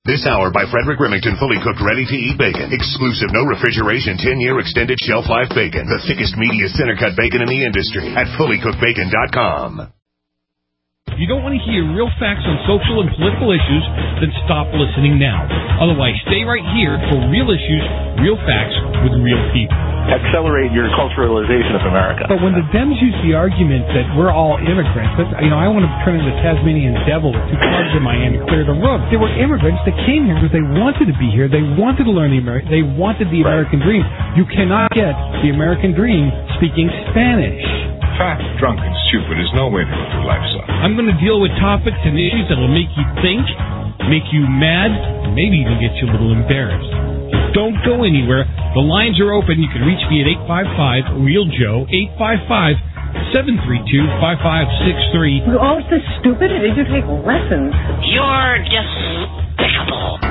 This hour by Frederick Remington, fully cooked, ready-to-eat bacon. Exclusive, no refrigeration, 10-year extended shelf life bacon. The thickest, meatiest center-cut bacon in the industry at fullycookedbacon.com. If you don't want to hear real facts on social and political issues, then stop listening now. Otherwise, stay right here for real issues, real facts with real people. Accelerate your culturalization of America. But when the Dems use the argument that we're all immigrants, I want to turn into the Tasmanian devil with 2 clubs in my hand to clear the room. They were immigrants that came here because they wanted to be here. They wanted to learn they wanted the American dream. You cannot get the American dream speaking Spanish. Fat, drunk, and stupid is no way to go through life, son. I'm going to deal with topics and issues that will make you think, make you mad, and maybe even get you a little embarrassed. Don't go anywhere. The lines are open. You can reach me at 855-REAL-JOE, 855-732-5563. With all this stupid, did you take lessons? You're despicable.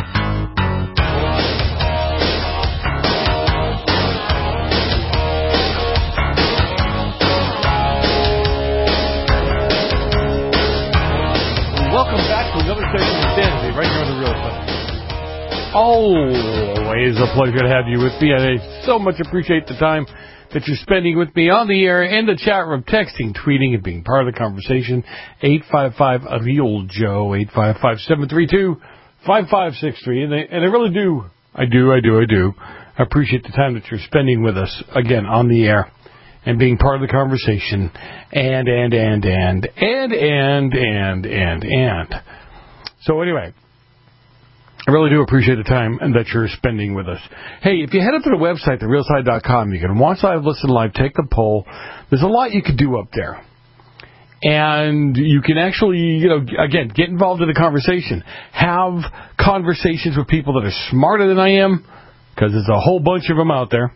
Welcome back to another session of Insanity, right here on The Real Stuff. Always a pleasure to have you with me, and I so much appreciate the time that you're spending with me on the air, in the chat room, texting, tweeting, and being part of the conversation. 855-REAL-JOE, 855-732-5563, and I really do, I appreciate the time that you're spending with us, again, on the air. And being part of the conversation, and. So anyway, I really do appreciate the time that you're spending with us. Hey, if you head up to the website, therealside.com, you can watch live, listen live, take the poll. There's a lot you could do up there. And you can actually, again, get involved in the conversation. Have conversations with people that are smarter than I am, because there's a whole bunch of them out there.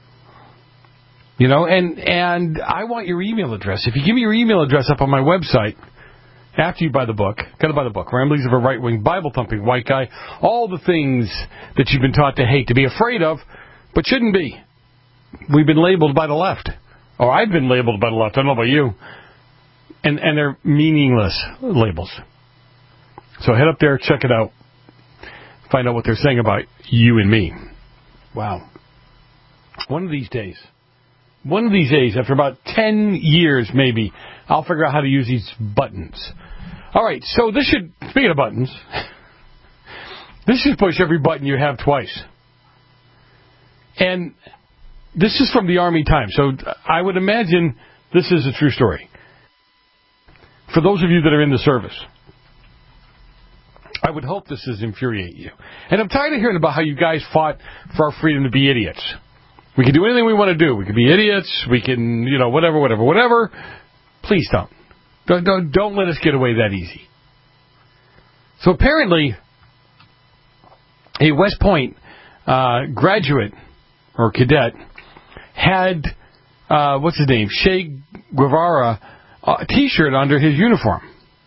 And I want your email address. If you give me your email address up on my website, after you buy the book, got to buy the book, Ramblings of a Right-Wing Bible-Thumping White Guy, all the things that you've been taught to hate, to be afraid of, but shouldn't be. We've been labeled by the left. Or I've been labeled by the left. I don't know about you. And they're meaningless labels. So head up there, check it out. Find out what they're saying about you and me. Wow. One of these days, after about 10 years maybe, I'll figure out how to use these buttons. All right, so speaking of buttons, this should push every button you have twice. And this is from the Army Times, so I would imagine this is a true story. For those of you that are in the service, I would hope this does infuriate you. And I'm tired of hearing about how you guys fought for our freedom to be idiots. We can do anything we want to do. We can be idiots. We can, whatever. Please don't. Don't let us get away that easy. So apparently, a West Point graduate or cadet had, what's his name, Che Guevara T-shirt under his uniform.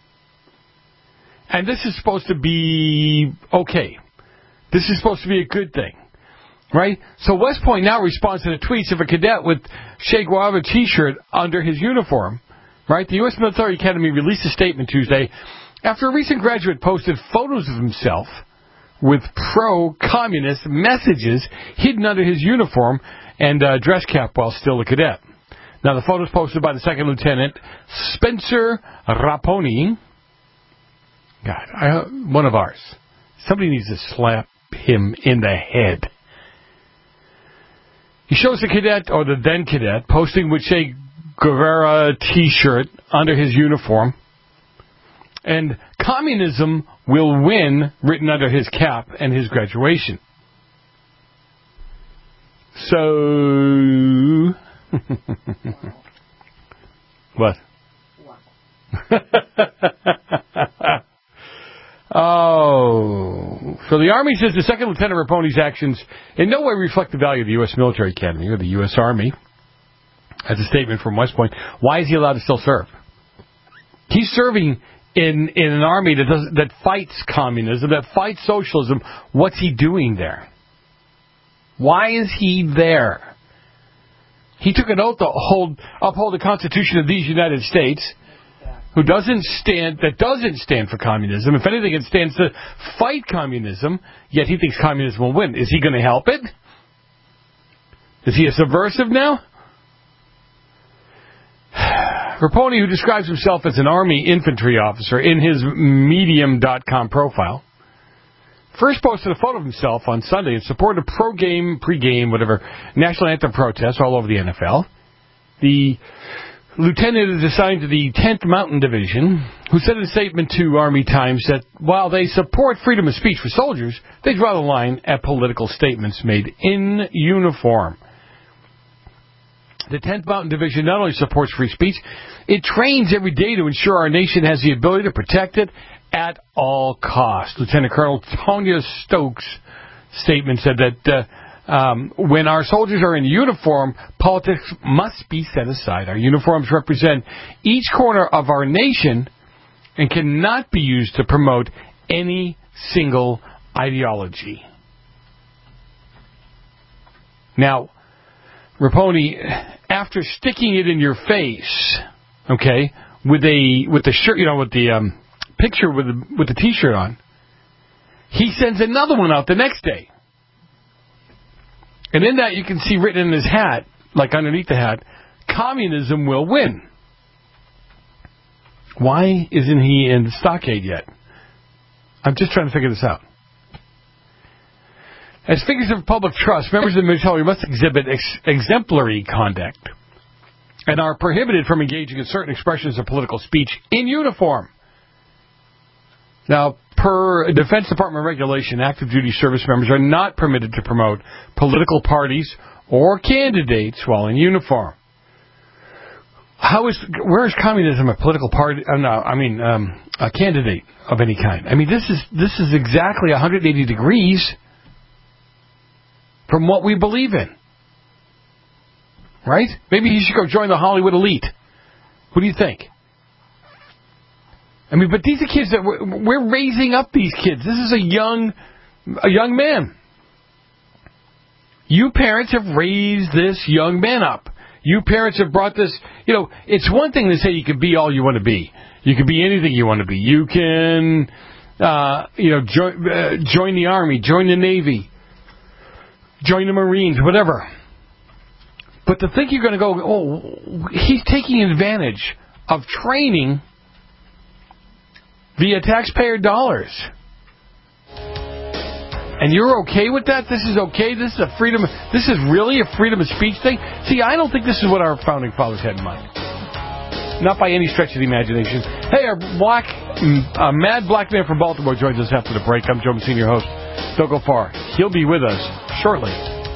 And this is supposed to be okay. This is supposed to be a good thing. Right? So West Point now responds to the tweets of a cadet with Che Guevara T-shirt under his uniform. Right? The U.S. Military Academy released a statement Tuesday after a recent graduate posted photos of himself with pro-communist messages hidden under his uniform and dress cap while still a cadet. Now, the photos posted by the Second Lieutenant Spencer Raponi. God, one of ours. Somebody needs to slap him in the head. He shows the cadet, or the then cadet, posting with Che Guevara T-shirt under his uniform, and communism will win written under his cap and his graduation. So, what? Oh. So the Army says the Second Lieutenant Raponi's actions in no way reflect the value of the U.S. Military Academy or the U.S. Army. That's a statement from West Point. Why is he allowed to still serve? He's serving in an army that fights communism, that fights socialism. What's he doing there? Why is he there? He took an oath to uphold the Constitution of these United States. that doesn't stand for communism. If anything, it stands to fight communism, yet he thinks communism will win. Is he going to help it? Is he a subversive now? Raponi, who describes himself as an Army infantry officer in his Medium.com profile, first posted a photo of himself on Sunday in support of pre-game, whatever, national anthem protests all over the NFL. The lieutenant is assigned to the 10th Mountain Division, who said in a statement to Army Times that while they support freedom of speech for soldiers, they draw the line at political statements made in uniform. The 10th Mountain Division not only supports free speech, it trains every day to ensure our nation has the ability to protect it at all costs. Lieutenant Colonel Tonya Stokes' statement said that when our soldiers are in uniform, politics must be set aside. Our uniforms represent each corner of our nation and cannot be used to promote any single ideology. Now, Raponi, after sticking it in your face, okay, with the shirt, with the picture with the T-shirt on, he sends another one out the next day. And in that you can see written in his hat, like underneath the hat, communism will win. Why isn't he in the stockade yet? I'm just trying to figure this out. As figures of public trust, members of the military must exhibit exemplary conduct and are prohibited from engaging in certain expressions of political speech in uniform. Now, per Defense Department regulation, active duty service members are not permitted to promote political parties or candidates while in uniform. Where is communism a political party? A candidate of any kind. I mean, this is exactly 180 degrees from what we believe in. Right? Maybe he should go join the Hollywood elite. What do you think? I mean, but these are kids that we're raising up these kids. This is a young man. You parents have raised this young man up. You parents have brought this, it's one thing to say you can be all you want to be. You can be anything you want to be. You can, join the Army, join the Navy, join the Marines, whatever. But to think you're going to go, he's taking advantage of training via taxpayer dollars. And you're okay with that? This is okay? This is really a freedom of speech thing? See, I don't think this is what our founding fathers had in mind. Not by any stretch of the imagination. Hey, our mad black man from Baltimore joins us after the break. I'm Joe Messina, your host. Don't go far. He'll be with us shortly.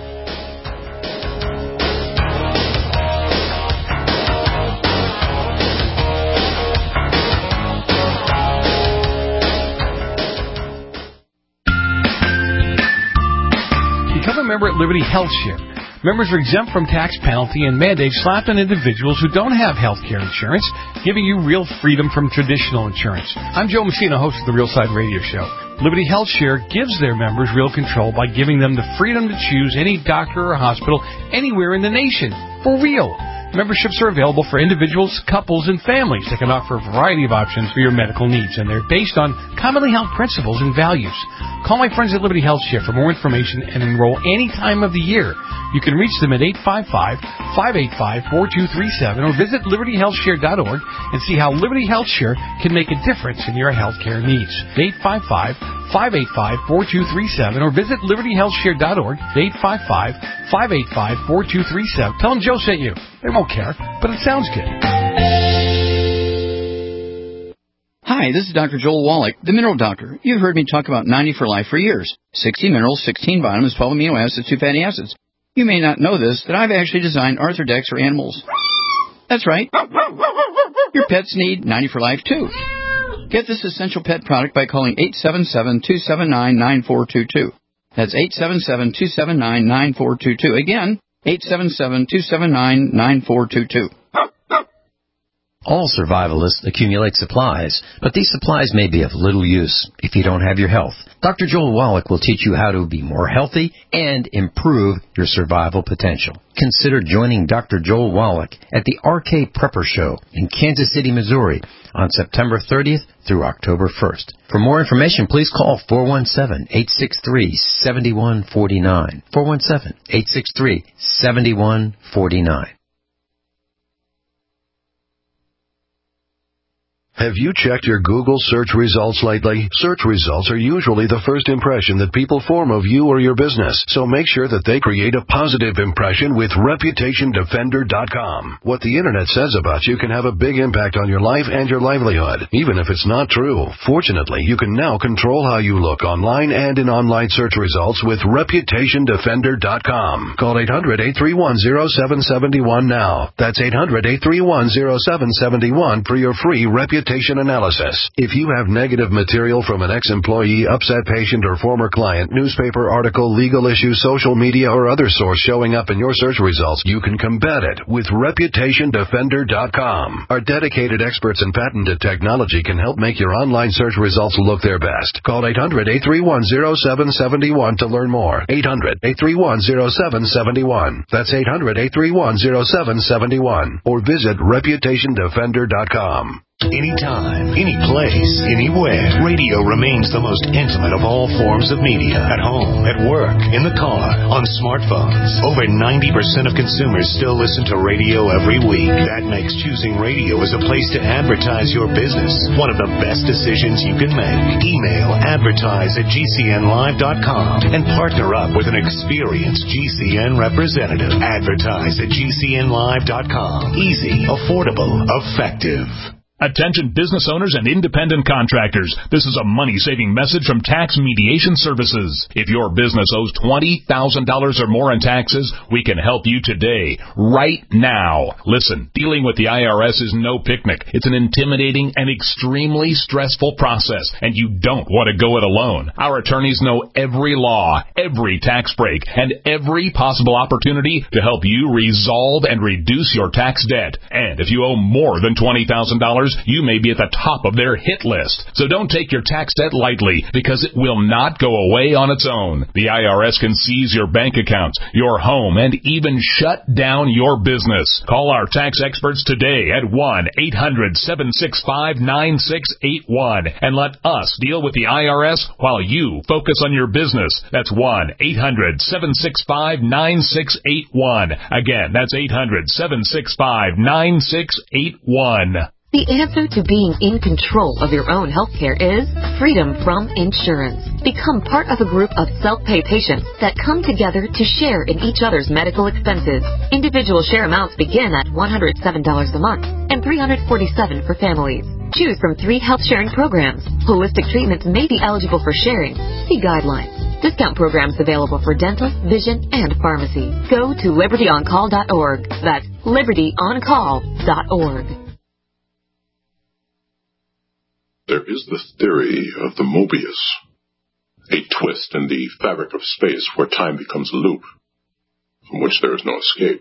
Member at Liberty Health Share. Members are exempt from tax penalty and mandates slapped on individuals who don't have health care insurance, giving you real freedom from traditional insurance. I'm Joe Messina, host of the Real Side Radio Show. Liberty Health Share gives their members real control by giving them the freedom to choose any doctor or hospital anywhere in the nation. For real. Memberships are available for individuals, couples, and families that can offer a variety of options for your medical needs, and they're based on commonly held principles and values. Call my friends at Liberty Health Share for more information and enroll any time of the year. You can reach them at 855-585-4237 or visit libertyhealthshare.org and see how Liberty Health Share can make a difference in your health care needs. 855-585-4237 or visit libertyhealthshare.org. 855-585-4237. Tell them Joe sent you. They won't care, but it sounds good. Hi, this is Dr. Joel Wallach, the Mineral Doctor. You've heard me talk about 90 for Life for years. 60 minerals, 16 vitamins, 12 amino acids, 2 fatty acids. You may not know this, that I've actually designed Arthrodex for animals. That's right. Your pets need 90 for Life, too. Get this essential pet product by calling 877-279-9422. That's 877-279-9422. Again, 877-279-9422. All survivalists accumulate supplies, but these supplies may be of little use if you don't have your health. Dr. Joel Wallach will teach you how to be more healthy and improve your survival potential. Consider joining Dr. Joel Wallach at the RK Prepper Show in Kansas City, Missouri on September 30th through October 1st. For more information, please call 417-863-7149. 417-863-7149. Have you checked your Google search results lately? Search results are usually the first impression that people form of you or your business, so make sure that they create a positive impression with ReputationDefender.com. What the Internet says about you can have a big impact on your life and your livelihood, even if it's not true. Fortunately, you can now control how you look online and in online search results with ReputationDefender.com. Call 800-831-0771 now. That's 800-831-0771 for your free reputation analysis. If you have negative material from an ex-employee, upset patient, or former client, newspaper article, legal issue, social media, or other source showing up in your search results, you can combat it with ReputationDefender.com. Our dedicated experts in patented technology can help make your online search results look their best. Call 800-831-0771 to learn more. 800-831-0771. That's 800-831-0771. Or visit ReputationDefender.com. Anytime, any place, anywhere, radio remains the most intimate of all forms of media. At home, at work, in the car, on smartphones. Over 90% of consumers still listen to radio every week. That makes choosing radio as a place to advertise your business one of the best decisions you can make. Email advertise@gcnlive.com and partner up with an experienced GCN representative. Advertise at gcnlive.com. Easy, affordable, effective. Attention business owners and independent contractors. This is a money-saving message from Tax Mediation Services. If your business owes $20,000 or more in taxes, we can help you today, right now. Listen, dealing with the IRS is no picnic. It's an intimidating and extremely stressful process, and you don't want to go it alone. Our attorneys know every law, every tax break, and every possible opportunity to help you resolve and reduce your tax debt. And if you owe more than $20,000, you may be at the top of their hit list. So don't take your tax debt lightly, because it will not go away on its own. The IRS can seize your bank accounts, your home, and even shut down your business. Call our tax experts today at 1-800-765-9681 and let us deal with the IRS while you focus on your business. That's 1-800-765-9681. Again, that's 800-765-9681. The answer to being in control of your own health care is freedom from insurance. Become part of a group of self-pay patients that come together to share in each other's medical expenses. Individual share amounts begin at $107 a month and $347 for families. Choose from 3 health sharing programs. Holistic treatments may be eligible for sharing. See guidelines. Discount programs available for dental, vision, and pharmacy. Go to libertyoncall.org. That's libertyoncall.org. There is the theory of the Mobius, a twist in the fabric of space where time becomes a loop, from which there is no escape.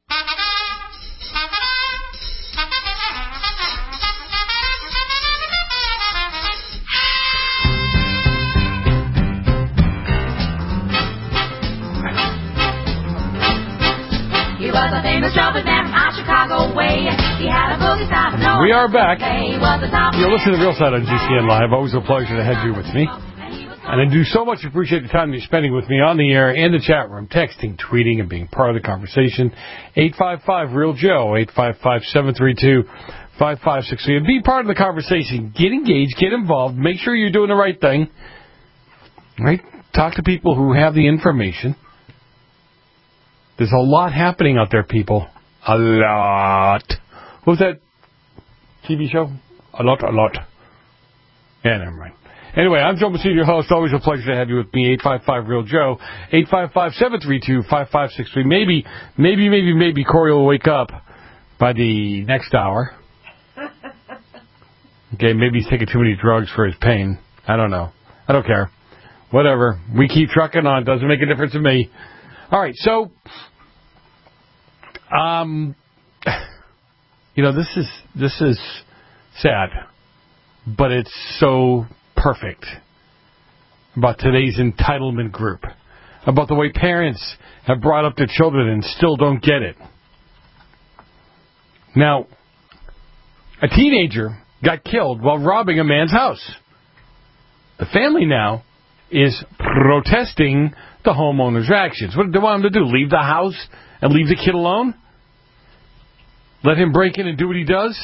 He was a famous trumpet man from out Chicago way. He had a boogie style. We are back. You're listening to Real Side on GCN Live. Always a pleasure to have you with me. And I do so much appreciate the time you're spending with me on the air and the chat room, texting, tweeting, and being part of the conversation. 855-REAL-JOE, 855-732-5563. And be part of the conversation. Get engaged, get involved, make sure you're doing the right thing. Right? Talk to people who have the information. There's a lot happening out there, people. A lot. What was that TV show? A lot. Yeah, never mind. Anyway, I'm Joe Messina, your host. Always a pleasure to have you with me. 855-REAL-JOE. 855-732-5563. Maybe Corey will wake up by the next hour. Okay, maybe he's taking too many drugs for his pain. I don't know. I don't care. Whatever. We keep trucking on. Doesn't make a difference to me. All right, so this is sad, but it's so perfect about today's entitlement group, about the way parents have brought up their children and still don't get it. Now, a teenager got killed while robbing a man's house. The family now is protesting the homeowner's actions. What do they want him to do? Leave the house and leave the kid alone? Let him break in and do what he does?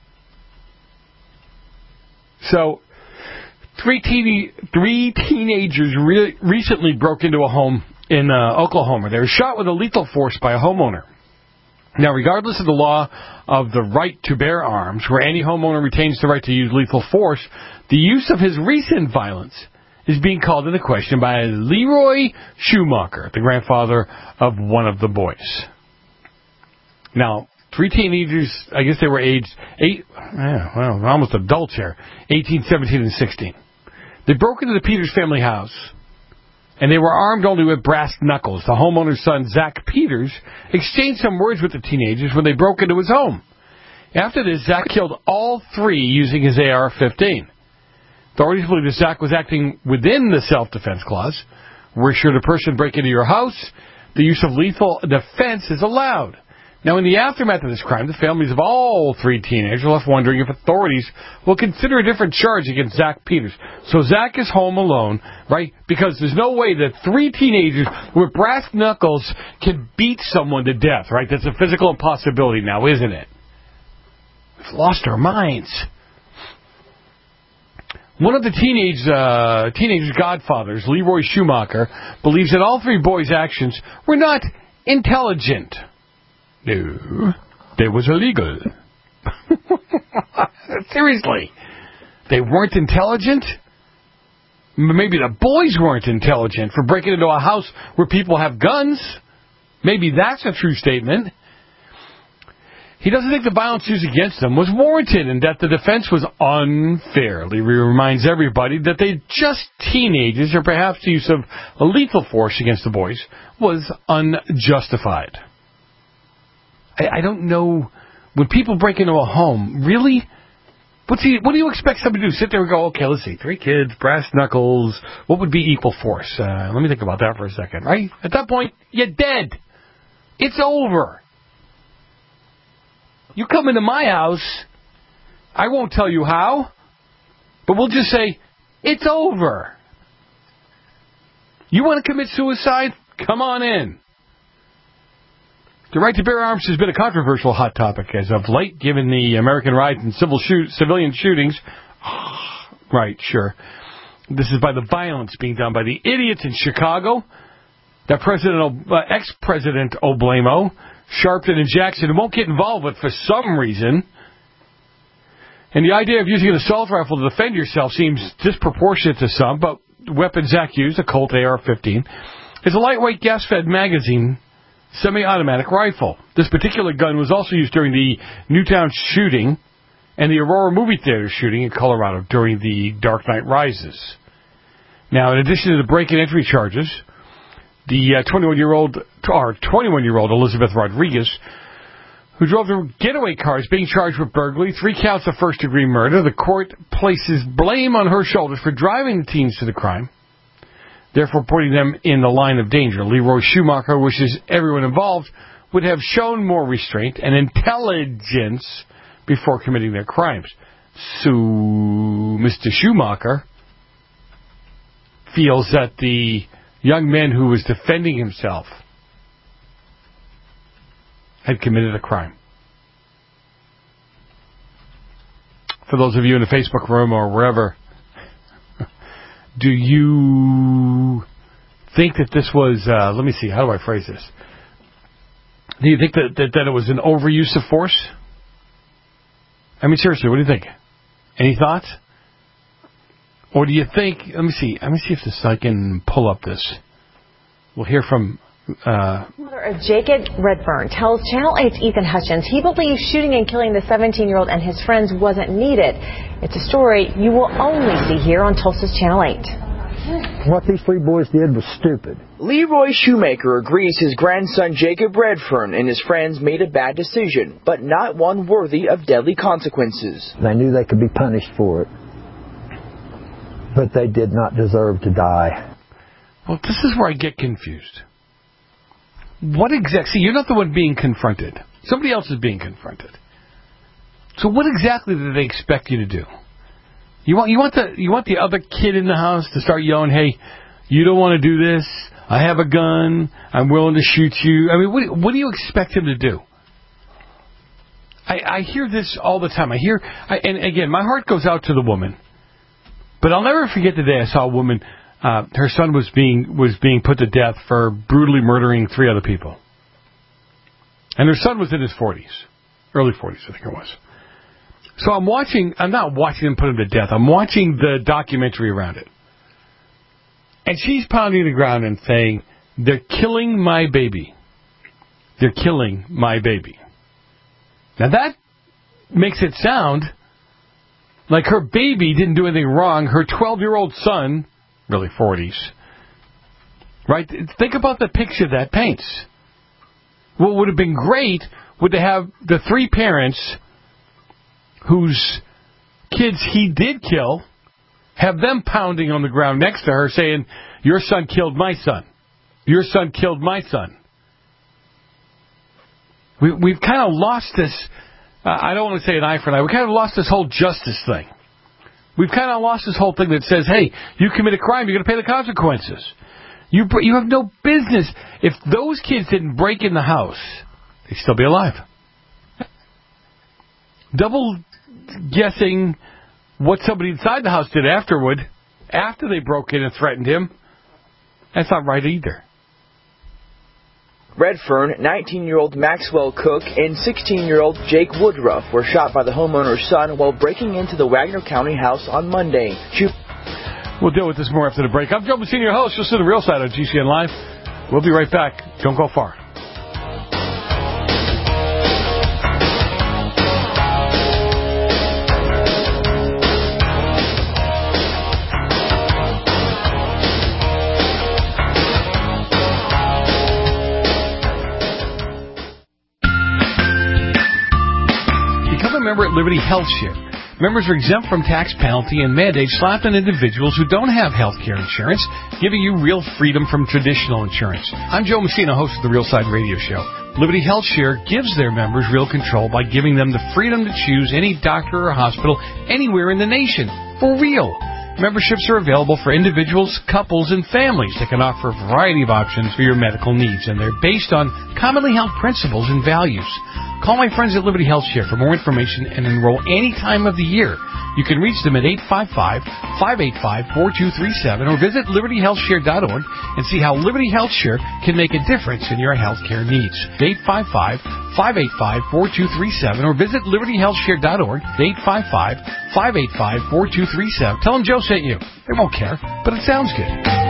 So, three teenagers recently broke into a home in Oklahoma. They were shot with a lethal force by a homeowner. Now, regardless of the law of the right to bear arms, where any homeowner retains the right to use lethal force, the use of his recent violence is being called into question by Leroy Schumacher, the grandfather of one of the boys. Now, three teenagers, I guess they were aged almost adults here, 18, 17, and 16. They broke into the Peters family house, and they were armed only with brass knuckles. The homeowner's son, Zach Peters, exchanged some words with the teenagers when they broke into his home. After this, Zach killed all three using his AR-15. Authorities believe that Zach was acting within the self-defense clause, where should a person break into your house, the use of lethal defense is allowed. Now, in the aftermath of this crime, the families of all three teenagers are left wondering if authorities will consider a different charge against Zach Peters. So Zach is home alone, right? Because there's no way that three teenagers with brass knuckles can beat someone to death, right? That's a physical impossibility now, isn't it? We've lost our minds. One of the teenagers' godfathers, Leroy Schumacher, believes that all three boys' actions were not intelligent. No, they was illegal. Seriously. They weren't intelligent? Maybe the boys weren't intelligent for breaking into a house where people have guns. Maybe that's a true statement. He doesn't think the violence used against them was warranted and that the defense was unfair. He reminds everybody that they're just teenagers, or perhaps the use of a lethal force against the boys was unjustified. I don't know. When people break into a home, really? What do you expect somebody to do? Sit there and go, okay, let's see, three kids, brass knuckles, what would be equal force? Let me think about that for a second, right? At that point, you're dead. It's over. You come into my house, I won't tell you how, but we'll just say, it's over. You want to commit suicide? Come on in. The right to bear arms has been a controversial hot topic as of late, given the American rise in civilian shootings. Right, sure. This is by the violence being done by the idiots in Chicago. That ex-President Oblamo, Sharpton, and Jackson won't get involved with for some reason. And the idea of using an assault rifle to defend yourself seems disproportionate to some, but the weapon Zach used, a Colt AR-15, is a lightweight gas-fed magazine semi-automatic rifle. This particular gun was also used during the Newtown shooting and the Aurora movie theater shooting in Colorado during the Dark Knight Rises. Now, in addition to the break and entry charges, the 21-year-old Elizabeth Rodriguez, who drove the getaway car, is being charged with burglary, 3 counts of first-degree murder. The court places blame on her shoulders for driving the teens to the crime, therefore putting them in the line of danger. Leroy Schumacher wishes everyone involved would have shown more restraint and intelligence before committing their crimes. So, Mr. Schumacher feels that the young man who was defending himself had committed a crime. For those of you in the Facebook room or wherever, do you think that this was, let me see, how do I phrase this? Do you think that it was an overuse of force? I mean, seriously, what do you think? Any thoughts? Or do you think, let me see if I can pull up this. We'll hear from Mother of Jacob Redburn tells Channel 8's Ethan Hutchins he believes shooting and killing the 17-year-old and his friends wasn't needed. It's a story you will only see here on Tulsa's Channel 8. What these three boys did was stupid. Leroy Shoemaker agrees his grandson Jacob Redfern and his friends made a bad decision, but not one worthy of deadly consequences. They knew they could be punished for it, but they did not deserve to die. Well, this is where I get confused. What exactly? See, you're not the one being confronted. Somebody else is being confronted. So what exactly do they expect you to do? You want the other kid in the house to start yelling, "Hey, you don't want to do this. I have a gun. I'm willing to shoot you." I mean, what do you expect him to do? I hear this all the time. And again, my heart goes out to the woman. But I'll never forget the day I saw a woman. Her son was being put to death for brutally murdering 3 other people, and her son was in his 40s, early 40s, I think it was. So I'm not watching them put him to death. I'm watching the documentary around it. And she's pounding the ground and saying, "They're killing my baby. They're killing my baby." Now that makes it sound like her baby didn't do anything wrong. Her 12-year-old son, really 40s, right? Think about the picture that paints. What would have been great would to have the 3 parents whose kids he did kill, have them pounding on the ground next to her saying, "Your son killed my son. Your son killed my son." We've kind of lost this, I don't want to say an eye for an eye, we kind of lost this whole justice thing. We've kind of lost this whole thing that says, hey, you commit a crime, you're going to pay the consequences. You have no business. If those kids didn't break in the house, they'd still be alive. Double guessing what somebody inside the house did afterward, after they broke in and threatened him, that's not right either. Redfern, 19-year-old Maxwell Cook, and 16-year-old Jake Woodruff were shot by the homeowner's son while breaking into the Wagner County house on Monday. We'll deal with this more after the break. I'm Joe Messina, your host. You'll see the real side on GCN Live. We'll be right back. Don't go far. Member at Liberty Health Share. Members are exempt from tax penalty and mandates slapped on individuals who don't have health care insurance, giving you real freedom from traditional insurance. I'm Joe Messina, host of the Real Side Radio Show. Liberty Health Share gives their members real control by giving them the freedom to choose any doctor or hospital anywhere in the nation. For real. Memberships are available for individuals, couples, and families that can offer a variety of options for your medical needs, and they're based on commonly held principles and values. Call my friends at Liberty Health Share for more information and enroll any time of the year. You can reach them at 855-585-4237 or visit libertyhealthshare.org and see how Liberty Health Share can make a difference in your health care needs. 855-585-4237 or visit libertyhealthshare.org. 855-585-4237. Tell them Joe sent you. They won't care, but it sounds good.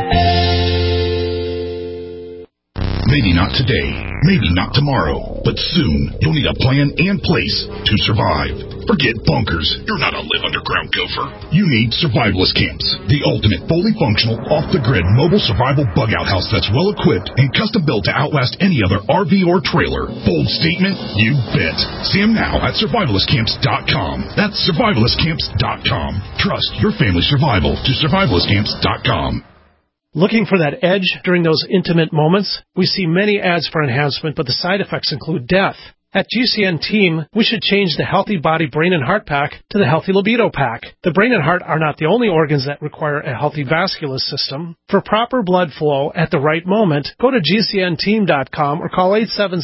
Maybe not today, maybe not tomorrow, but soon you'll need a plan and place to survive. Forget bunkers. You're not a live underground gopher. You need survivalist camps, the ultimate fully functional, off-the-grid mobile survival bug-out house that's well-equipped and custom-built to outlast any other RV or trailer. Bold statement? You bet. See them now at survivalistcamps.com. That's survivalistcamps.com. Trust your family's survival to survivalistcamps.com. Looking for that edge during those intimate moments? We see many ads for enhancement, but the side effects include death. At GCN Team, we should change the Healthy Body, Brain, and Heart Pack to the Healthy Libido Pack. The brain and heart are not the only organs that require a healthy vascular system. For proper blood flow at the right moment, go to GCNteam.com or call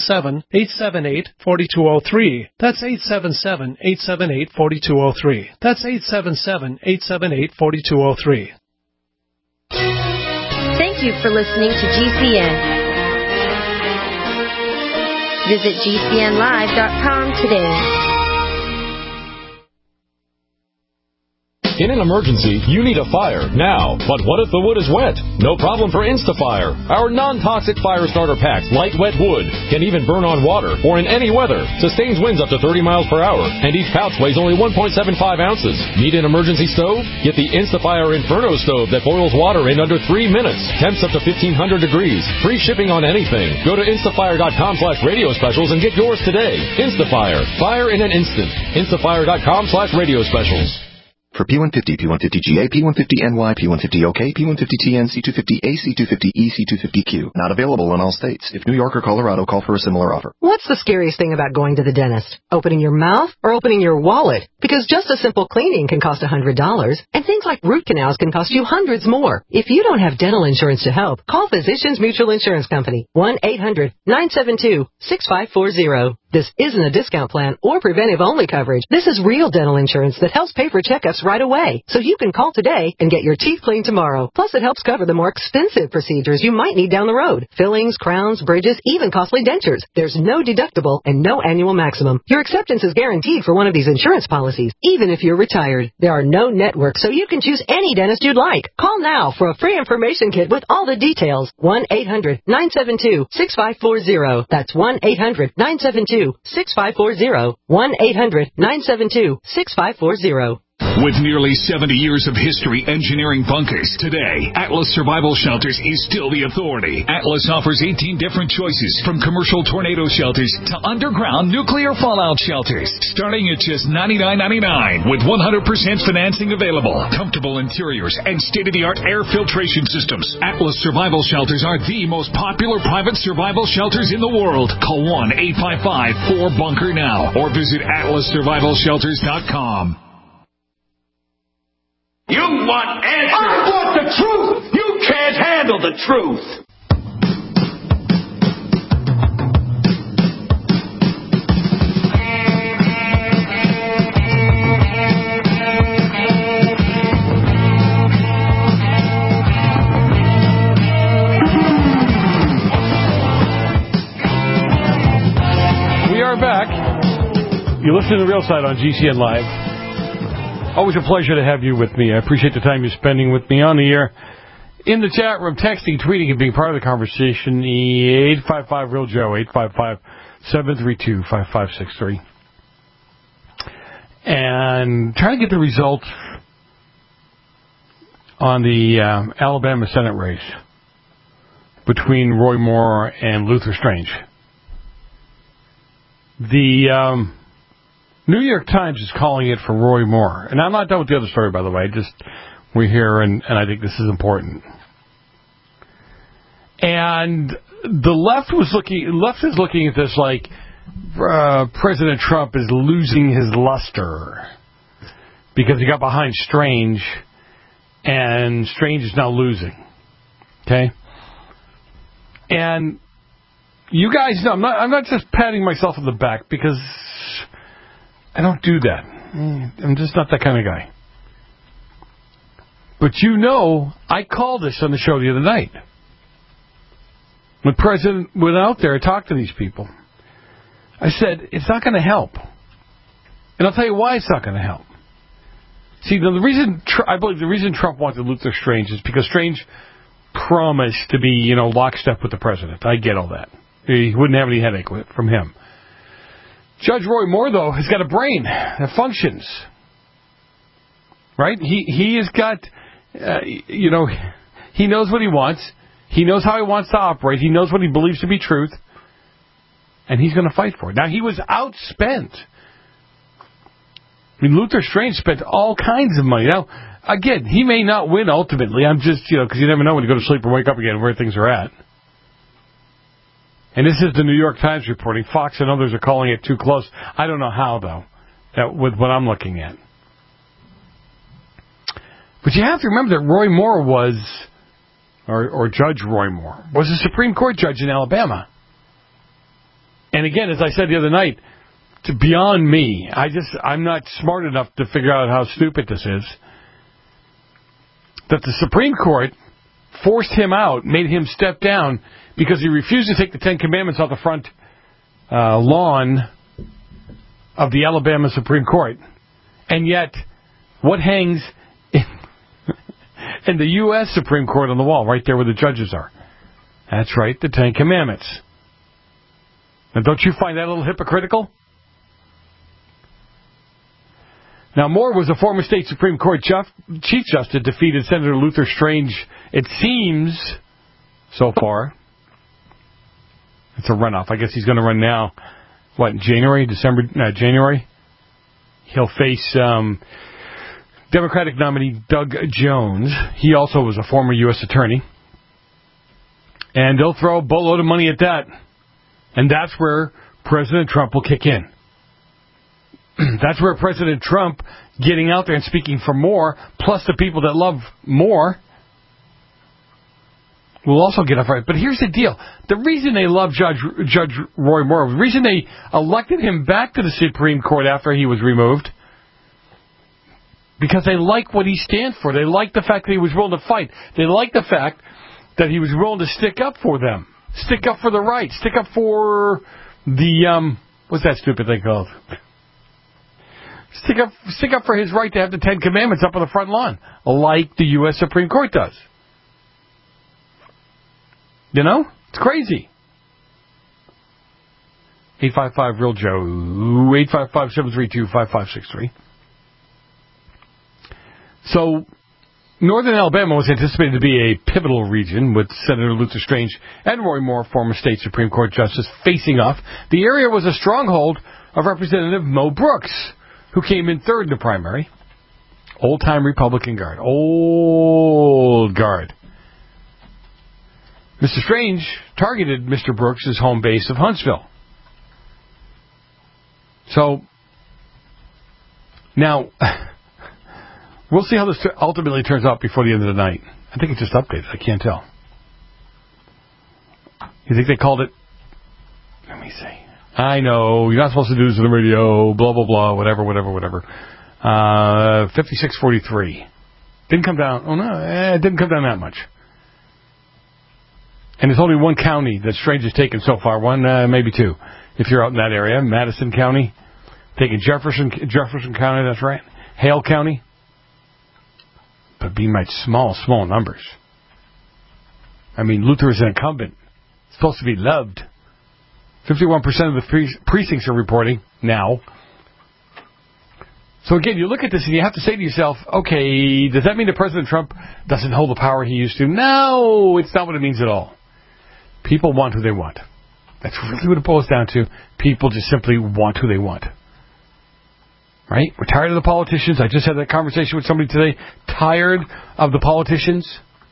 877-878-4203. That's 877-878-4203. That's 877-878-4203. Thank you for listening to GCN. Visit GCNlive.com today. In an emergency, you need a fire now. But what if the wood is wet? No problem for InstaFire. Our non-toxic fire starter packs, light wet wood, can even burn on water or in any weather. Sustains winds up to 30 miles per hour, and each pouch weighs only 1.75 ounces. Need an emergency stove? Get the InstaFire Inferno stove that boils water in under 3 minutes. Temps up to 1,500 degrees. Free shipping on anything. Go to instafire.com/radio specials and get yours today. InstaFire. Fire in an instant. instafire.com/radio specials. For P150, P150GA, P150NY, P150OK, P150TN, C250A, C250E, C250Q. Not available in all states. If New York or Colorado, call for a similar offer. What's the scariest thing about going to the dentist? Opening your mouth or opening your wallet? Because just a simple cleaning can cost $100, and things like root canals can cost you hundreds more. If you don't have dental insurance to help, call Physicians Mutual Insurance Company, 1-800-972-6540. This isn't a discount plan or preventive-only coverage. This is real dental insurance that helps pay for checkups right away. So you can call today and get your teeth cleaned tomorrow. Plus, it helps cover the more expensive procedures you might need down the road. Fillings, crowns, bridges, even costly dentures. There's no deductible and no annual maximum. Your acceptance is guaranteed for one of these insurance policies, even if you're retired. There are no networks, so you can choose any dentist you'd like. Call now for a free information kit with all the details. 1-800-972-6540. That's 1-800-972-6540. 1-800-972-6540. With nearly 70 years of history engineering bunkers, today, Atlas Survival Shelters is still the authority. Atlas offers 18 different choices, from commercial tornado shelters to underground nuclear fallout shelters, starting at just $99.99 with 100% financing available, comfortable interiors, and state-of-the-art air filtration systems. Atlas Survival Shelters are the most popular private survival shelters in the world. Call 1-855-4BUNKER now or visit atlassurvivalshelters.com. You want answers. I want the truth. You can't handle the truth. We are back. You listen to The Real Side on GCN Live. Always a pleasure to have you with me. I appreciate the time you're spending with me on the air, in the chat room, texting, tweeting, and being part of the conversation. 855-REAL-JOE, 855-732-5563. And trying to get the results on the Alabama Senate race between Roy Moore and Luther Strange. The New York Times is calling it for Roy Moore. And I'm not done with the other story, by the way. Just we're here, and I think this is important. And the left is looking at this like President Trump is losing his luster because he got behind Strange, and Strange is now losing. Okay? And you guys know, I'm not just patting myself on the back because I don't do that. I'm just not that kind of guy. But you know, I called this on the show the other night. When the President went out there and talked to these people, I said, it's not going to help. And I'll tell you why it's not going to help. See, the reason I believe the reason Trump wanted Luther Strange is because Strange promised to be, lockstep with the President. I get all that. He wouldn't have any headache from him. Judge Roy Moore, though, has got a brain that functions. Right? He has got, he knows what he wants. He knows how he wants to operate. He knows what he believes to be truth. And he's going to fight for it. Now, he was outspent. I mean, Luther Strange spent all kinds of money. Now, again, he may not win ultimately. I'm just, because you never know when you go to sleep or wake up again where things are at. And this is the New York Times reporting. Fox and others are calling it too close. I don't know how, though, with what I'm looking at. But you have to remember that Roy Moore was, or Judge Roy Moore, was a Supreme Court judge in Alabama. And again, as I said the other night, beyond me, I'm not smart enough to figure out how stupid this is. That the Supreme Court forced him out, made him step down, because he refused to take the Ten Commandments off the front lawn of the Alabama Supreme Court. And yet, what hangs And the U.S. Supreme Court on the wall, right there where the judges are. That's right, the Ten Commandments. And don't you find that a little hypocritical? Now, Moore was a former state Supreme Court Chief Justice, defeated Senator Luther Strange, it seems, so far. It's a runoff. I guess he's going to run now. What, in January? January? He'll face Democratic nominee Doug Jones. He also was a former U.S. attorney. And they'll throw a boatload of money at that. And that's where President Trump will kick in. That's where President Trump getting out there and speaking for Moore, plus the people that love Moore, will also get up right. But here's the deal. The reason they love Judge Roy Moore, the reason they elected him back to the Supreme Court after he was removed, because they like what he stands for. They like the fact that he was willing to fight. They like the fact that he was willing to stick up for them. Stick up for the right. Stick up for the, what's that stupid thing called? Stick up for his right to have the Ten Commandments up on the front lawn, like the U.S. Supreme Court does. You know? It's crazy. 855-REAL-JOE, 855-732-5563. So, Northern Alabama was anticipated to be a pivotal region with Senator Luther Strange and Roy Moore, former state Supreme Court justice, facing off. The area was a stronghold of Representative Mo Brooks, who came in third in the primary. Old-time Republican guard. Old guard. Mr. Strange targeted Mr. Brooks' home base of Huntsville. So, now, we'll see how this ultimately turns out before the end of the night. I think it's just updated. I can't tell. You think they called it? Let me see. I know, you're not supposed to do this on the radio, blah, blah, blah, whatever. 56-43. Didn't come down. Oh, no, it didn't come down that much. And there's only one county that Strange has taken so far. One, maybe two. If you're out in that area. Madison County. Taking Jefferson County, that's right. Hale County. But being by small numbers. I mean, Luther is an incumbent. Supposed to be loved. 51% of the precincts are reporting now. So again, you look at this and you have to say to yourself, okay, does that mean that President Trump doesn't hold the power he used to? No, it's not what it means at all. People want who they want. That's really what it boils down to. People just simply want who they want. Right? We're tired of the politicians. I just had that conversation with somebody today. Tired of the politicians.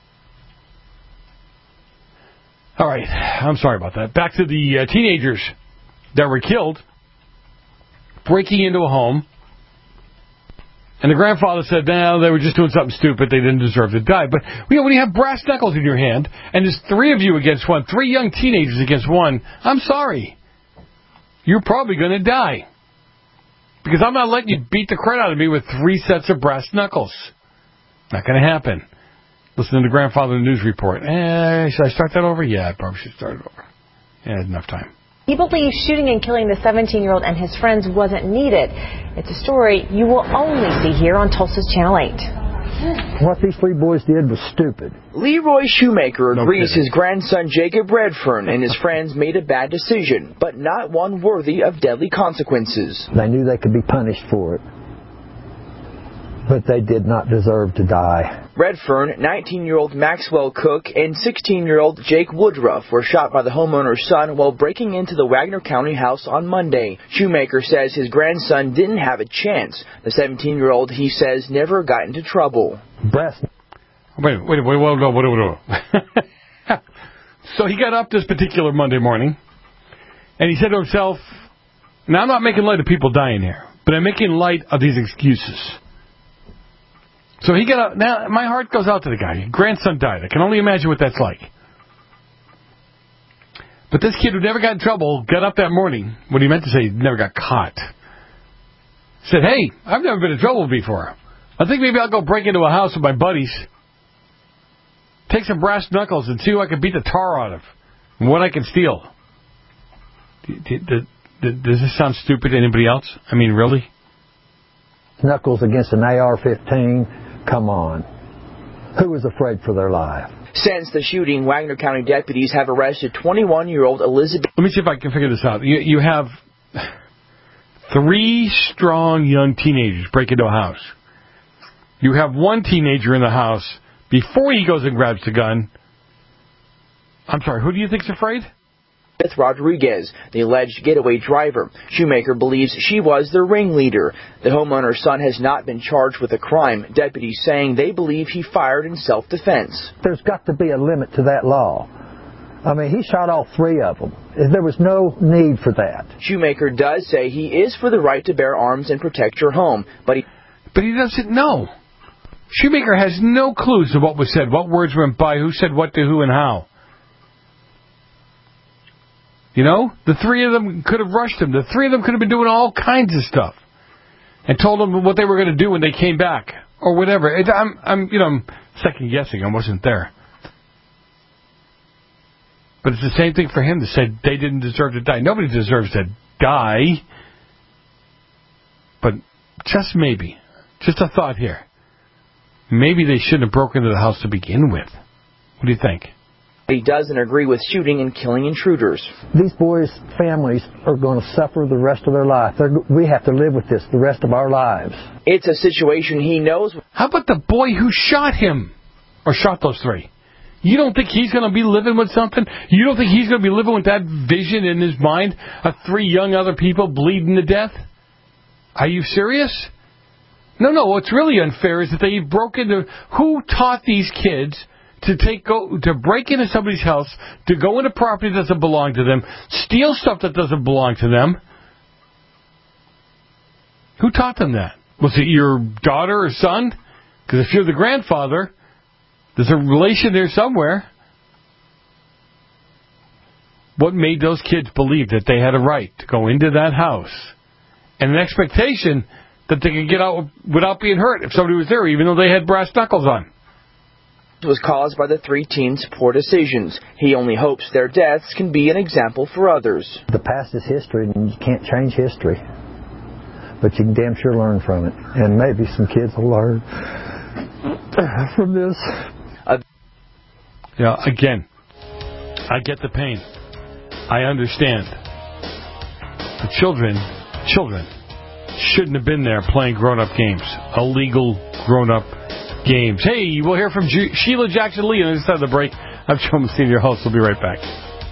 All right. I'm sorry about that. Back to the teenagers that were killed breaking into a home. And the grandfather said, no, they were just doing something stupid. They didn't deserve to die. But when you have brass knuckles in your hand, and there's three of you against one, three young teenagers against one, I'm sorry. You're probably going to die. Because I'm not letting you beat the crap out of me with three sets of brass knuckles. Not going to happen. Listen to the grandfather in the news report. Should I start that over? Yeah, I probably should start it over. Yeah, enough time. He believes shooting and killing the 17-year-old and his friends wasn't needed. It's a story you will only see here on Tulsa's Channel 8. What these three boys did was stupid. Leroy Shoemaker agrees his grandson Jacob Redfern and his friends made a bad decision, but not one worthy of deadly consequences. They knew they could be punished for it, but they did not deserve to die. Redfern, 19-year-old Maxwell Cook, and 16-year-old Jake Woodruff were shot by the homeowner's son while breaking into the Wagner County house on Monday. Shoemaker says his grandson didn't have a chance. The 17-year-old, he says, never got into trouble. Wait. So he got up this particular Monday morning, and he said to himself, now I'm not making light of people dying here, but I'm making light of these excuses. So he got up. Now, my heart goes out to the guy. His grandson died. I can only imagine what that's like. But this kid who never got in trouble got up that morning, what he meant to say, he never got caught. Said, hey, I've never been in trouble before. I think maybe I'll go break into a house with my buddies, take some brass knuckles and see who I can beat the tar out of and what I can steal. Does this sound stupid to anybody else? I mean, really? Knuckles against an AR-15, come on. who was afraid for their life. Since the shooting, Wagner County deputies have arrested 21-year-old Elizabeth. Let me see if I can figure this out. You have 3 strong young teenagers break into a house. You have one teenager in the house before he goes and grabs the gun. I'm sorry, who do you think's afraid? Rodriguez, the alleged getaway driver. Shoemaker believes she was the ringleader. The homeowner's son has not been charged with a crime. Deputies saying they believe he fired in self-defense. There's got to be a limit to that law. I mean, he shot all 3 of them. There was no need for that. Shoemaker does say he is for the right to bear arms and protect your home, but he doesn't know. Shoemaker has no clues of what was said, what words went by, who said what to who and how. You know, the 3 of them could have rushed him. The 3 of them could have been doing all kinds of stuff and told him what they were going to do when they came back or whatever. I'm second guessing. I wasn't there. But it's the same thing for him to say they didn't deserve to die. Nobody deserves to die. But just maybe, just a thought here. Maybe they shouldn't have broken into the house to begin with. What do you think? He doesn't agree with shooting and killing intruders. These boys' families are going to suffer the rest of their life. We have to live with this the rest of our lives. It's a situation he knows. How about the boy who shot him? Or shot those 3? You don't think he's going to be living with something? You don't think he's going to be living with that vision in his mind of 3 young other people bleeding to death? Are you serious? No, what's really unfair is that they broke into... Who taught these kids to break into somebody's house, to go into property that doesn't belong to them, steal stuff that doesn't belong to them? Who taught them that? Was it your daughter or son? Because if you're the grandfather, there's a relation there somewhere. What made those kids believe that they had a right to go into that house and an expectation that they could get out without being hurt if somebody was there, even though they had brass knuckles on? Was caused by the 3 teens' poor decisions. He only hopes their deaths can be an example for others. The past is history, and you can't change history. But you can damn sure learn from it. And maybe some kids will learn from this. Yeah, again, I get the pain. I understand. The children shouldn't have been there playing grown-up games. Illegal grown-up games. Hey, we'll hear from Sheila Jackson-Lee on the other side of the break. I'm Joe Messina, your host. We'll be right back.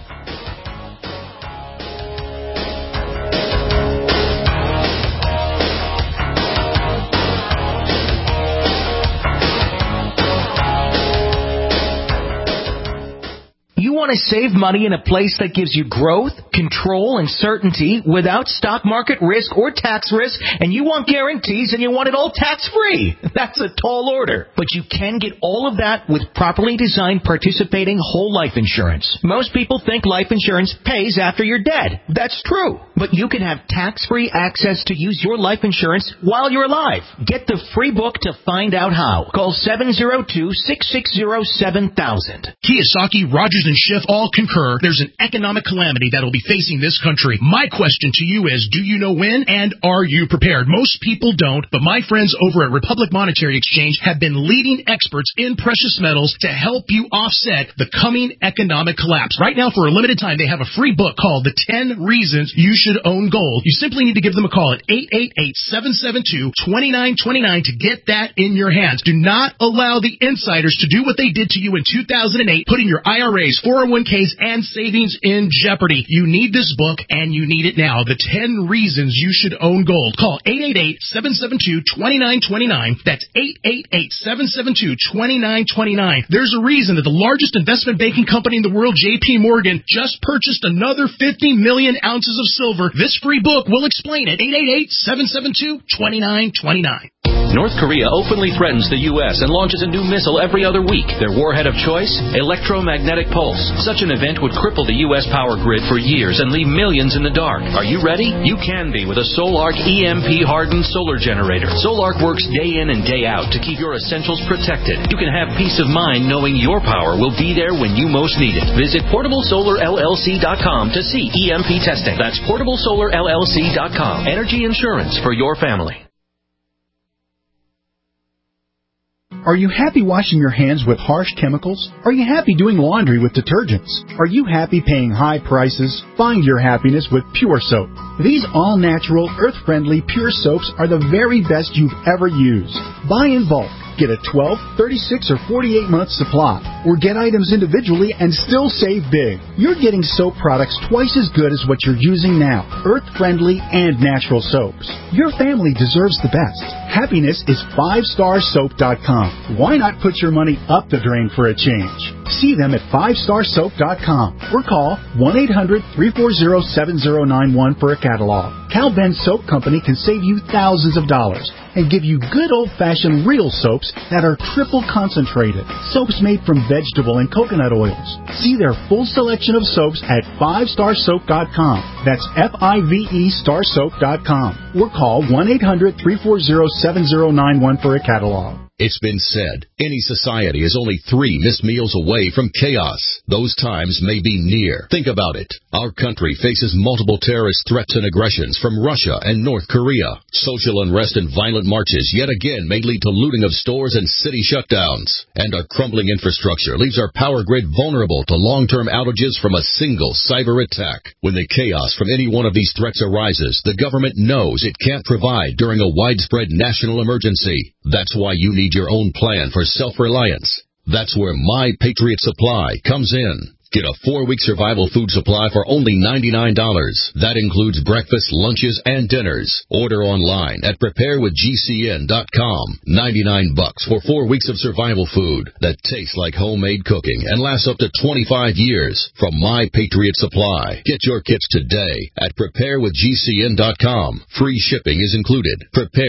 Want to save money in a place that gives you growth, control, and certainty without stock market risk or tax risk, and you want guarantees and you want it all tax-free. That's a tall order. But you can get all of that with properly designed participating whole life insurance. Most people think life insurance pays after you're dead. That's true. But you can have tax-free access to use your life insurance while you're alive. Get the free book to find out how. Call 702-660-7000. Kiyosaki, Rogers & Schiff all concur there's an economic calamity that will be facing this country. My question to you is, do you know when, and are you prepared? Most people don't, but my friends over at Republic Monetary Exchange have been leading experts in precious metals to help you offset the coming economic collapse. Right now, for a limited time, they have a free book called The 10 Reasons You Should Own Gold. You simply need to give them a call at 888-772-2929 to get that in your hands. Do not allow the insiders to do what they did to you in 2008, putting your IRAs, 401ks, and savings in jeopardy. You need this book, and you need it now. The 10 Reasons You Should Own Gold. Call 888-772-2929. That's 888-772-2929. There's a reason that the largest investment banking company in the world, J.P. Morgan, just purchased another 50 million ounces of silver. This free book will explain it. 888-772-2929. North Korea openly threatens the U.S. and launches a new missile every other week. Their warhead of choice? Electromagnetic pulse. Such an event would cripple the U.S. power grid for years and leave millions in the dark. Are you ready? You can be with a Solarc EMP-hardened solar generator. Solarc works day in and day out to keep your essentials protected. You can have peace of mind knowing your power will be there when you most need it. Visit PortableSolarLLC.com to see EMP testing. That's PortableSolarLLC.com. Energy insurance for your family. Are you happy washing your hands with harsh chemicals? Are you happy doing laundry with detergents? Are you happy paying high prices? Find your happiness with Pure Soap. These all-natural, earth-friendly Pure Soaps are the very best you've ever used. Buy in bulk. Get a 12, 36, or 48-month supply. Or get items individually and still save big. You're getting soap products twice as good as what you're using now. Earth-friendly and natural soaps. Your family deserves the best. Happiness is 5starsoap.com. Why not put your money up the drain for a change? See them at 5starsoap.com or call 1-800-340-7091 for a catalog. Cal Ben Soap Company can save you thousands of dollars and give you good old-fashioned real soaps that are triple concentrated. Soaps made from vegetable and coconut oils. See their full selection of soaps at 5starsoap.com. That's F-I-V-E starsoap.com. Or call 1-800-340-7091 for a catalog. It's been said, any society is only 3 missed meals away from chaos. Those times may be near. Think about it. Our country faces multiple terrorist threats and aggressions from Russia and North Korea. Social unrest and violent marches yet again may lead to looting of stores and city shutdowns. And our crumbling infrastructure leaves our power grid vulnerable to long-term outages from a single cyber attack. When the chaos from any one of these threats arises, the government knows it can't provide during a widespread national emergency. That's why you need your own plan for self-reliance. That's where My Patriot Supply comes in. Get a 4-week survival food supply for only $99. That includes breakfast, lunches, and dinners. Order online at preparewithgcn.com. $99 for 4 weeks of survival food that tastes like homemade cooking and lasts up to 25 years from My Patriot Supply. Get your kits today at preparewithgcn.com. Free shipping is included.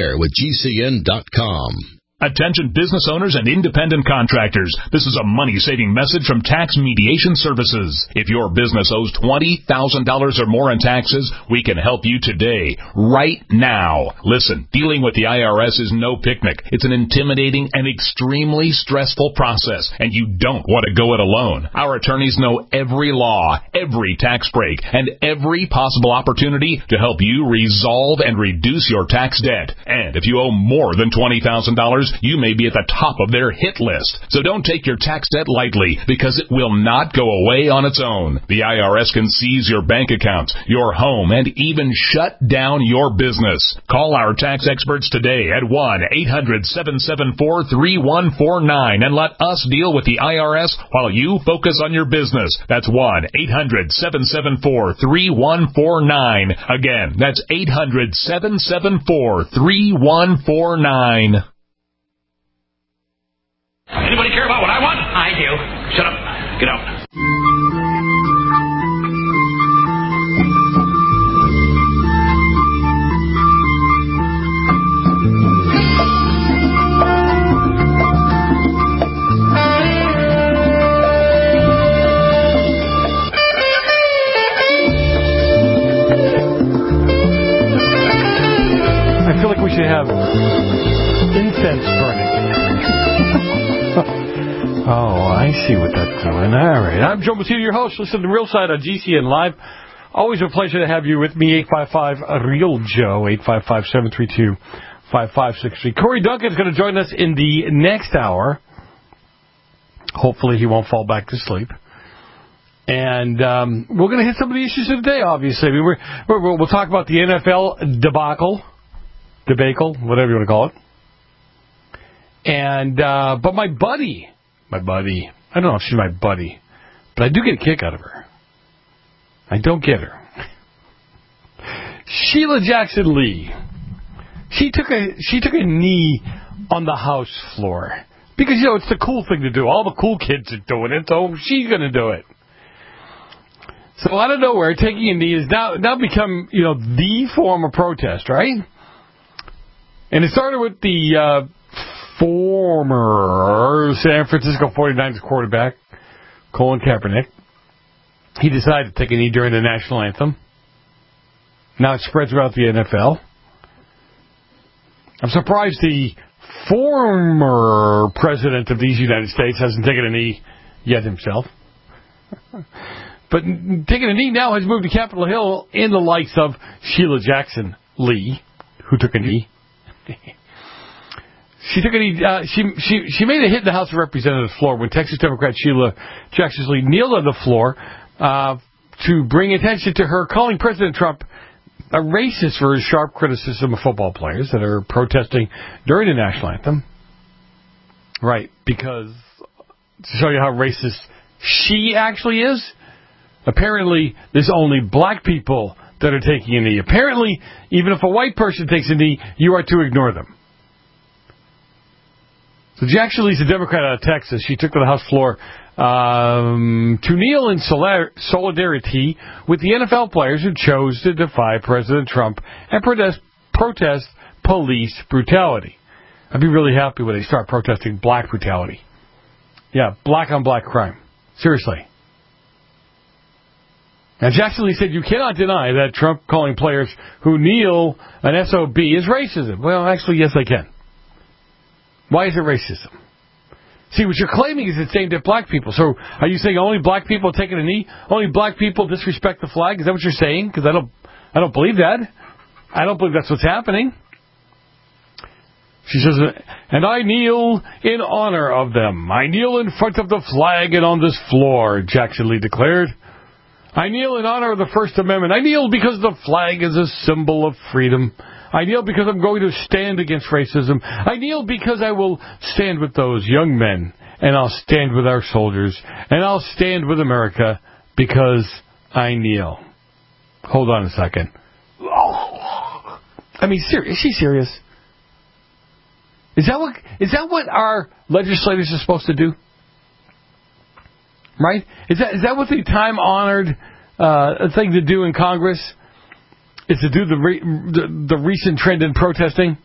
Preparewithgcn.com. Attention business owners and independent contractors. This is a money-saving message from Tax Mediation Services. If your business owes $20,000 or more in taxes, we can help you today, right now. Listen, dealing with the IRS is no picnic. It's an intimidating and extremely stressful process, and you don't want to go it alone. Our attorneys know every law, every tax break, and every possible opportunity to help you resolve and reduce your tax debt. And if you owe more than $20,000, you may be at the top of their hit list. So don't take your tax debt lightly, because it will not go away on its own. The IRS can seize your bank accounts, your home, and even shut down your business. Call our tax experts today at 1-800-774-3149 and let us deal with the IRS while you focus on your business. That's 1-800-774-3149. Again, that's 800-774-3149. Anybody care about what I want? I do. Shut up. Get out. I feel like we should have incense burning. Oh, I see what that's doing. All right. I'm Joe Messina, your host. Listen to Real Side on GCN Live. Always a pleasure to have you with me. 855-REAL-JOE, 855-732-5563. Corey Duncan is going to join us in the next hour. Hopefully he won't fall back to sleep. And we're going to hit some of the issues of the day, obviously. I mean, we'll talk about the NFL debacle, whatever you want to call it. And but my buddy, I don't know if she's my buddy, but I do get a kick out of her. I don't get her. Sheila Jackson Lee. She took a knee on the house floor because, you know, it's the cool thing to do. All the cool kids are doing it, so she's going to do it. So out of nowhere, taking a knee has now become, you know, the form of protest, right? And it started with the former San Francisco 49ers quarterback, Colin Kaepernick. He decided to take a knee during the national anthem. Now it spreads throughout the NFL. I'm surprised the former president of these United States hasn't taken a knee yet himself. But taking a knee now has moved to Capitol Hill in the likes of Sheila Jackson Lee, who took a knee. She took she made a hit in the House of Representatives floor when Texas Democrat Sheila Jackson Lee kneeled on the floor to bring attention to her calling President Trump a racist for his sharp criticism of football players that are protesting during the national anthem. Right, because to show you how racist she actually is, apparently there's only black people that are taking a knee. Apparently, even if a white person takes a knee, you are to ignore them. So Jackson Lee's a Democrat out of Texas. She took to the House floor to kneel in solidarity with the NFL players who chose to defy President Trump and protest police brutality. I'd be really happy when they start protesting black brutality. Yeah, black on black crime. Seriously. Now, Jackson Lee said you cannot deny that Trump calling players who kneel an SOB is racism. Well, actually, yes, I can. Why is it racism? See, what you're claiming is it's aimed at black people. So are you saying only black people are taking a knee? Only black people disrespect the flag? Is that what you're saying? Because I don't believe that. I don't believe that's what's happening. She says, and I kneel in honor of them. I kneel in front of the flag and on this floor, Jackson Lee declared. I kneel in honor of the First Amendment. I kneel because the flag is a symbol of freedom. I kneel because I'm going to stand against racism. I kneel because I will stand with those young men, and I'll stand with our soldiers, and I'll stand with America because I kneel. Hold on a second. I mean, is she serious? Is that what our legislators are supposed to do? Right? Is that what the time-honored thing to do in Congress? Is to do the recent trend in protesting?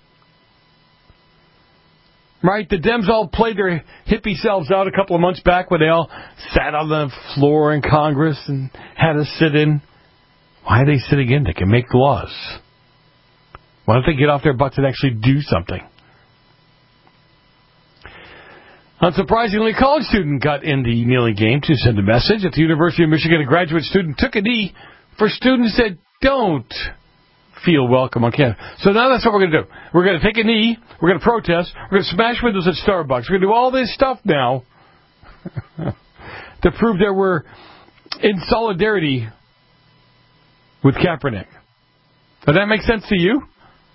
Right? The Dems all played their hippie selves out a couple of months back when they all sat on the floor in Congress and had to sit in. Why are they sitting in? They can make laws. Why don't they get off their butts and actually do something? Unsurprisingly, a college student got in the kneeling game to send a message. At the University of Michigan, a graduate student took a knee for students that don't feel welcome on campus. So now that's what we're going to do. We're going to take a knee. We're going to protest. We're going to smash windows at Starbucks. We're going to do all this stuff now to prove that we're in solidarity with Kaepernick. Does that make sense to you?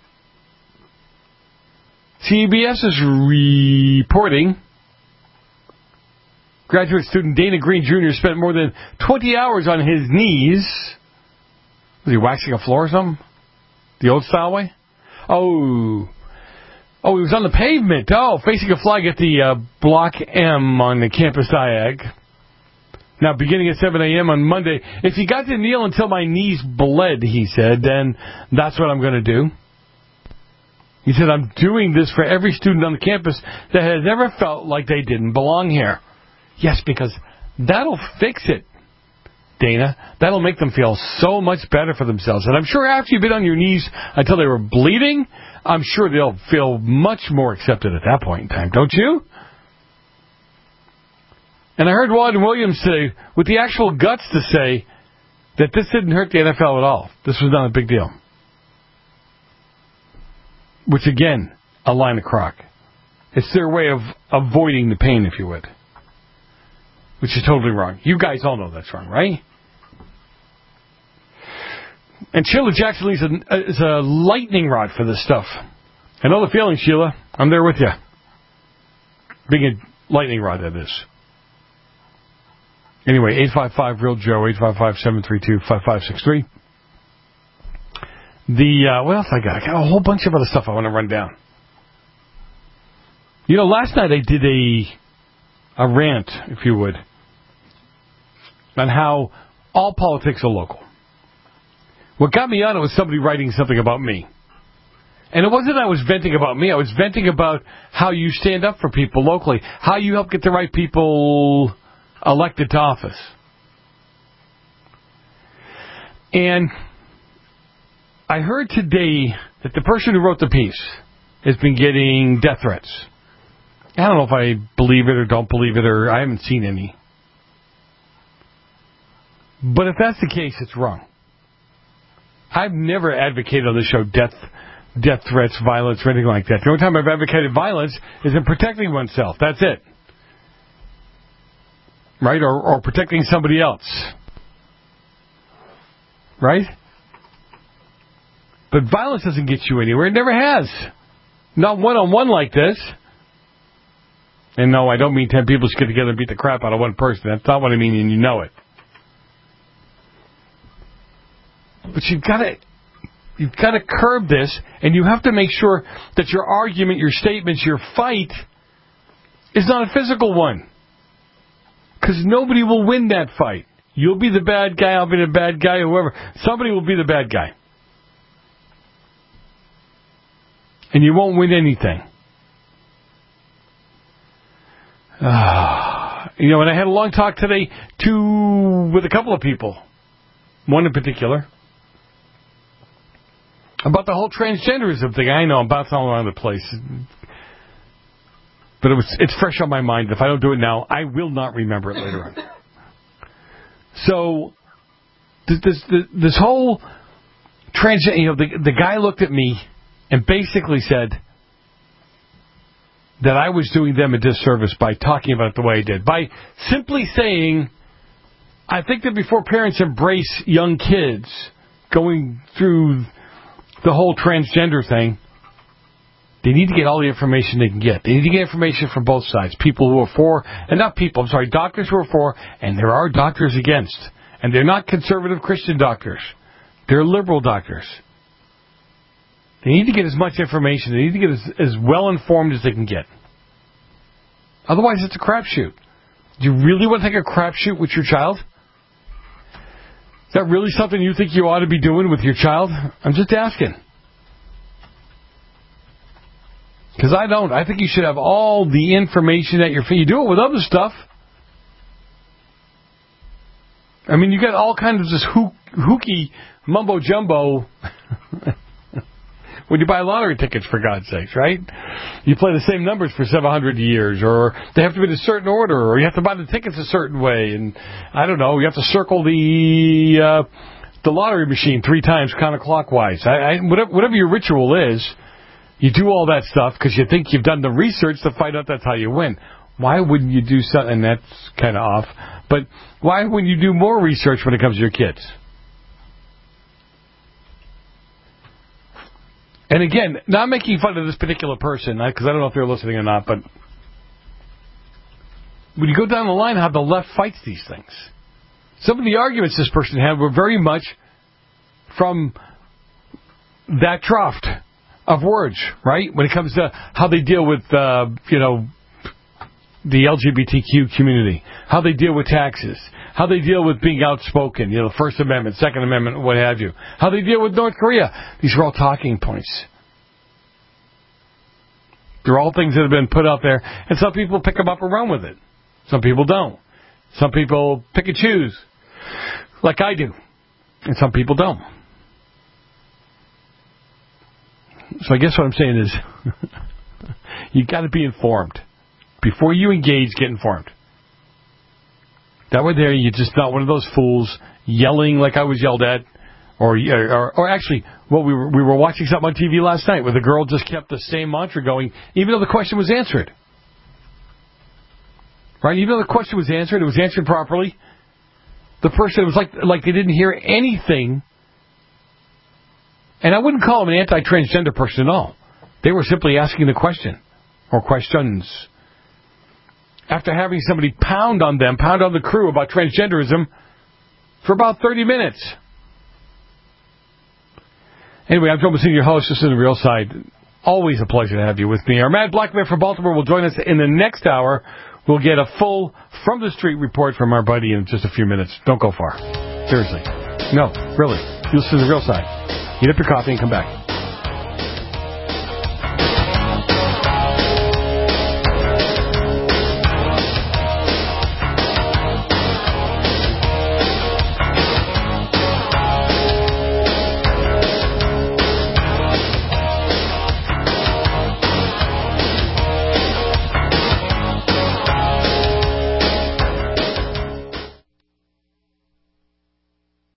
CBS is reporting graduate student Dana Green Jr. spent more than 20 hours on his knees. Was he waxing a floor or something? The old style way? Oh, he was on the pavement. Oh, facing a flag at the Block M on the campus IAG. Now, beginning at 7 a.m. on Monday, if you got to kneel until my knees bled, he said, then that's what I'm going to do. He said, I'm doing this for every student on the campus that has ever felt like they didn't belong here. Yes, because that'll fix it, Dana. That'll make them feel so much better for themselves. And I'm sure after you've been on your knees until they were bleeding, I'm sure they'll feel much more accepted at that point in time, don't you? And I heard Walden Williams say, with the actual guts to say, that this didn't hurt the NFL at all. This was not a big deal. Which, again, a line of crock. It's their way of avoiding the pain, if you would. Which is totally wrong. You guys all know that's wrong, right? And Sheila Jackson Lee is a lightning rod for this stuff. I know the feeling, Sheila. I'm there with you. Being a lightning rod, that is. Anyway, 855-REAL-JOE, 855-732-5563. What else I got? I got a whole bunch of other stuff I want to run down. You know, last night I did a rant, if you would, on how all politics are local. What got me on it was somebody writing something about me. And it wasn't I was venting about me. I was venting about how you stand up for people locally, how you help get the right people elected to office. And I heard today that the person who wrote the piece has been getting death threats. I don't know if I believe it or don't believe it, or I haven't seen any. But if that's the case, it's wrong. I've never advocated on this show death death threats, violence, or anything like that. The only time I've advocated violence is in protecting oneself. That's it. Right? Or protecting somebody else. Right? But violence doesn't get you anywhere. It never has. Not one-on-one like this. And no, I don't mean 10 people should get together and beat the crap out of one person. That's not what I mean, and you know it. But you've got to curb this, and you have to make sure that your argument, your statements, your fight is not a physical one. Because nobody will win that fight. You'll be the bad guy, I'll be the bad guy, whoever. Somebody will be the bad guy. And you won't win anything. And I had a long talk today, with a couple of people. One in particular. About the whole transgenderism thing. I know, I'm bouncing all around the place. But it's fresh on my mind. If I don't do it now, I will not remember it later on. So, this whole transgender, the guy looked at me and basically said that I was doing them a disservice by talking about it the way I did. By simply saying, I think that before parents embrace young kids going through the whole transgender thing, they need to get all the information they can get. They need to get information from both sides. People who are for, and not people, I'm sorry, doctors who are for, and there are doctors against. And they're not conservative Christian doctors. They're liberal doctors. They need to get as much information. They need to get as well informed as they can get. Otherwise, it's a crapshoot. Do you really want to take a crapshoot with your child? Is that really something you think you ought to be doing with your child? I'm just asking. Because I don't. I think you should have all the information at your feet. You do it with other stuff. I mean, you got all kinds of this hooky mumbo-jumbo when you buy lottery tickets, for God's sakes, right? You play the same numbers for 700 years, or they have to be in a certain order, or you have to buy the tickets a certain way, and I don't know, you have to circle the lottery machine 3 times counterclockwise. Whatever your ritual is, you do all that stuff because you think you've done the research to find out that's how you win. Why wouldn't you do something? And that's kind of off. But why wouldn't you do more research when it comes to your kids? And again, not making fun of this particular person, because I don't know if they're listening or not, but when you go down the line how the left fights these things, some of the arguments this person had were very much from that trough of words, right? When it comes to how they deal with, the LGBTQ community, how they deal with taxes, how they deal with being outspoken, the First Amendment, Second Amendment, what have you, how they deal with North Korea. These are all talking points. They're all things that have been put out there, and some people pick them up and run with it. Some people don't. Some people pick and choose, like I do, and some people don't. So I guess what I'm saying is, you got to be informed. Before you engage, get informed. That way there, you're just not one of those fools yelling like I was yelled at. Or actually, well, we were watching something on TV last night where the girl just kept the same mantra going, even though the question was answered. Right? Even though the question was answered, it was answered properly. The person, it was like they didn't hear anything. And I wouldn't call them an anti-transgender person at all. They were simply asking the question, or questions. After having somebody pound on the crew about transgenderism for about 30 minutes. Anyway, I'm Joe Messina, your host. This is The Real Side. Always a pleasure to have you with me. Our Matt Blackman from Baltimore will join us in the next hour. We'll get a full From the Street report from our buddy in just a few minutes. Don't go far. Seriously. No, really. You listen to The Real Side. Eat up your coffee and come back.